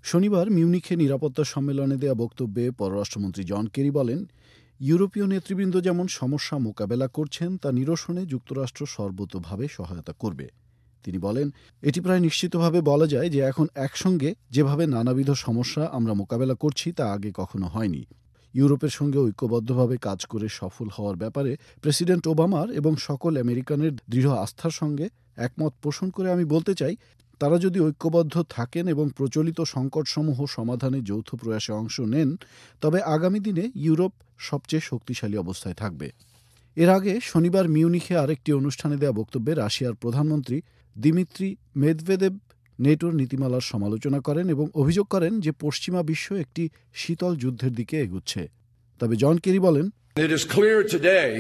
শনিবার মিউনিখে নিরাপত্তা সম্মেলনে দেয়া বক্তব্যে পররাষ্ট্রমন্ত্রী জন কেরি বলেন, ইউরোপীয় নেতৃবৃন্দ যেমন সমস্যা মোকাবেলা করছেন তা নিরসনে যুক্তরাষ্ট্র সর্বতোভাবে সহায়তা করবে। তিনি বলেন, এটি প্রায় নিশ্চিতভাবে বলা যায় যে এখন একসঙ্গে যেভাবে নানাবিধ সমস্যা আমরা মোকাবেলা করছি তা আগে কখনো হয়নি। ইউরোপের সঙ্গে ঐক্যবদ্ধভাবে কাজ করে সফল হওয়ার ব্যাপারে প্রেসিডেন্ট ওবামার এবং সকল আমেরিকানের দৃঢ় আস্থার সঙ্গে একমত পোষণ করে আমি বলতে চাই, তারা যদি ঐক্যবদ্ধ থাকেন এবং প্রচলিত সংকটসমূহ সমাধানে যৌথ প্রয়াসে অংশ নেন, তবে আগামী দিনে ইউরোপ সবচেয়ে শক্তিশালী অবস্থায় থাকবে। এর আগে শনিবার মিউনিখে আরেকটি অনুষ্ঠানে দেয়া বক্তব্যে রাশিয়ার প্রধানমন্ত্রী দিমিত্রি মেদভেদেভ নেটোর নীতিমালার সমালোচনা করেন এবং অভিযোগ করেন যে পশ্চিমা বিশ্ব একটি শীতল যুদ্ধের দিকে এগুচ্ছে। তবে জন কেরি বলেন, It is clear today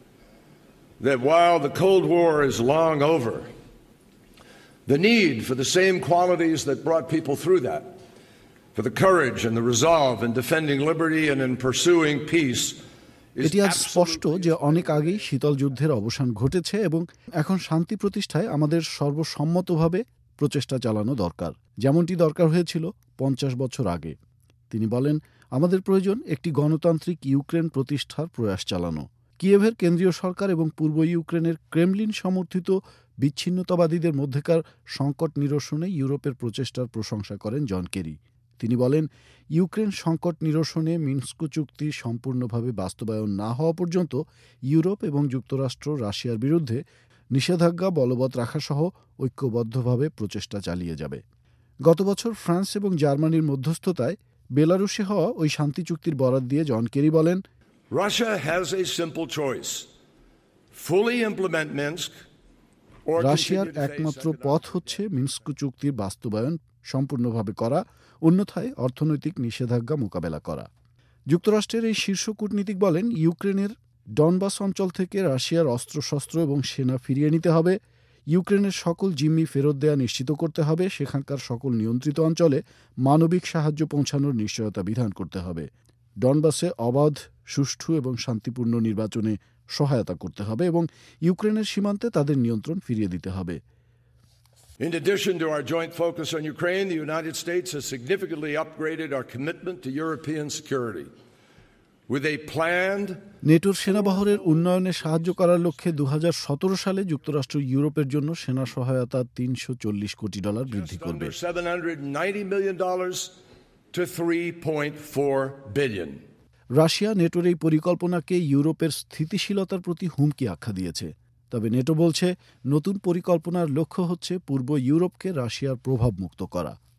that while the Cold War is long over, the need for the same qualities that brought people through that, for the courage and the resolve in defending liberty and in pursuing peace, এটি আজ স্পষ্ট যে অনেক আগেই শীতল যুদ্ধের অবসান ঘটেছে এবং এখন শান্তি প্রতিষ্ঠায় আমাদের সর্বসম্মতভাবে প্রচেষ্টা চালানো দরকার, যেমনটি দরকার হয়েছিল 50 বছর আগে। তিনি বলেন, আমাদের প্রয়োজন একটি গণতান্ত্রিক ইউক্রেন প্রতিষ্ঠার প্রয়াস চালানো। কিয়েভের কেন্দ্রীয় সরকার এবং পূর্ব ইউক্রেনের ক্রেমলিন সমর্থিত বিচ্ছিন্নতাবাদীদের মধ্যেকার সংকট নিরসনে ইউরোপের প্রচেষ্টার প্রশংসা করেন জন কেরি। তিনি বলেন, ইউক্রেন সংকট নিরসনে মিনস্ক চুক্তি সম্পূর্ণভাবে বাস্তবায়ন না হওয়া পর্যন্ত ইউরোপ এবং যুক্তরাষ্ট্র রাশিয়ার বিরুদ্ধে নিষেধাজ্ঞা বলবৎ রাখাসহ ঐক্যবদ্ধভাবে প্রচেষ্টা চালিয়ে যাবে। গত বছর ফ্রান্স এবং জার্মানির মধ্যস্থতায় বেলারুশে হওয়া ওই শান্তি চুক্তির বরাত দিয়ে জন কেরি বলেন, Russia has a simple choice: fully implement Minsk or রাশিয়ার একমাত্র পথ হচ্ছে মিনস্ক চুক্তির বাস্তবায়ন সম্পূর্ণভাবে করা, অন্যথায় অর্থনৈতিক নিষেধাজ্ঞা মোকাবেলা করা। যুক্তরাষ্ট্রের এই শীর্ষ কূটনীতিক বলেন, ইউক্রেনের ডনবাস অঞ্চল থেকে রাশিয়ার অস্ত্রশস্ত্র এবং সেনা ফিরিয়ে নিতে হবে, ইউক্রেনের সকল জিম্মি ফেরত দেয়া নিশ্চিত করতে হবে, সেখানকার সকল নিয়ন্ত্রিত অঞ্চলে মানবিক সাহায্য পৌঁছানোর নিশ্চয়তা বিধান করতে হবে, ডনবাসে অবাধ, সুষ্ঠু এবং শান্তিপূর্ণ নির্বাচনে সহায়তা করতে হবে এবং ইউক্রেনের সীমান্তে তাদের নিয়ন্ত্রণ ফিরিয়ে দিতে হবে। In addition to our joint focus on Ukraine, the United States has significantly upgraded our commitment to European security with a planned নেটোর সেনাবহরের উন্নয়নে সাহায্য করার লক্ষ্যে 2017 সালে যুক্তরাষ্ট্র ইউরোপের জন্য সেনা সহায়তা $340 কোটি বৃদ্ধি করবে। $790 million to $3.4 billion. রাশিয়া নেটোর এই পরিকল্পনাকে ইউরোপের স্থিতিশীলতার প্রতি হুমকি আখ্যা দিয়েছে। তবে নেটো বলছে, নতুন পরিকল্পনার লক্ষ্য হচ্ছে পূর্ব ইউরোপকে রাশিয়ার প্রভাবমুক্ত করা।